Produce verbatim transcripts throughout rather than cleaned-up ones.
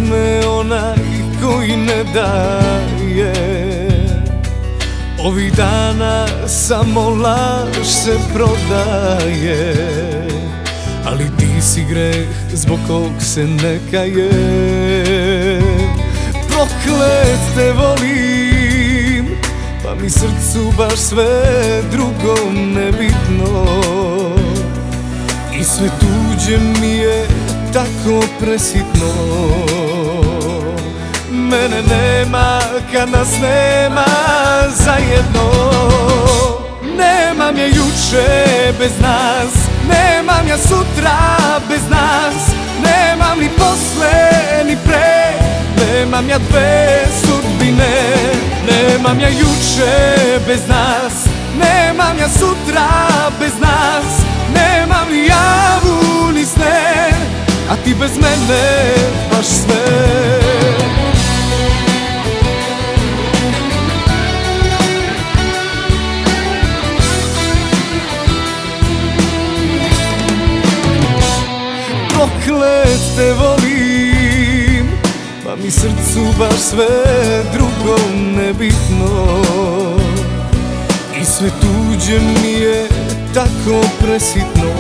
uzme onaj koji ne daje. Ovih dana samo laž se prodaje, ali ti si greh zbog kog se ne kaje. Proklet te volim, pa mi srcu baš sve drugo nebitno. I sve tuđe mi je tako presitno. Mene nema kad nas nema zajedno. Nemam ja juče bez nas, nemam ja sutra bez nas, nemam ni posle ni pre, nemam ja dve sudbine. Nemam ja juče bez nas, nemam ja sutra bez nas, nemam ni javu ni sne, a ti bez mene baš sve. Proklet te volim, pa mi srcu baš sve drugo nebitno. I sve tuđe mi je tako presitno.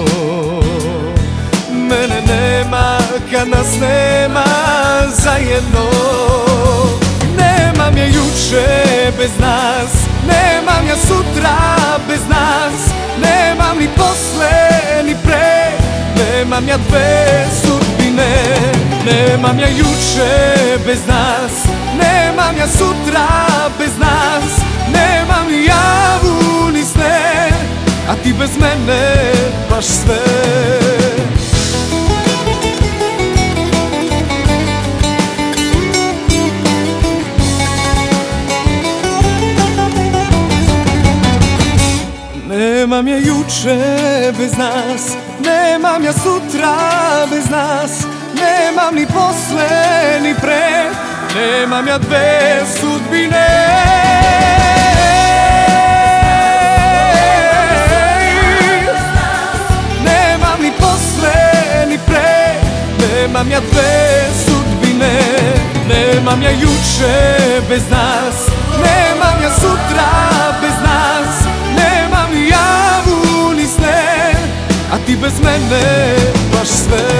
Mene nema kad nas nema zajedno. Nemam ja juče bez nas, nemam ja sutra bez nas, nemam ni posle ni pre, nemam ja dve sudbine. Nemam ja juče bez nas, nemam ja sutra bez nas, nemam ni javu ni sne, a ti bez mene baš sve. Nemam ja juče bez nas, nemam ja sutra bez nas, nemam ni posle ni pre, nemam ja dve sudbine. Nemam ni posle ni pre, nemam ja dve sudbine. Nemam ja juče bez nas, nemam ja sutra bez nas, nemam ni javu ni sne, a ti bez mene baš sve.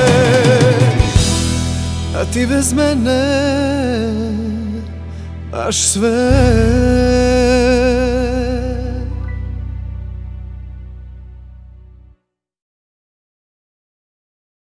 A ti bez mene baš sve.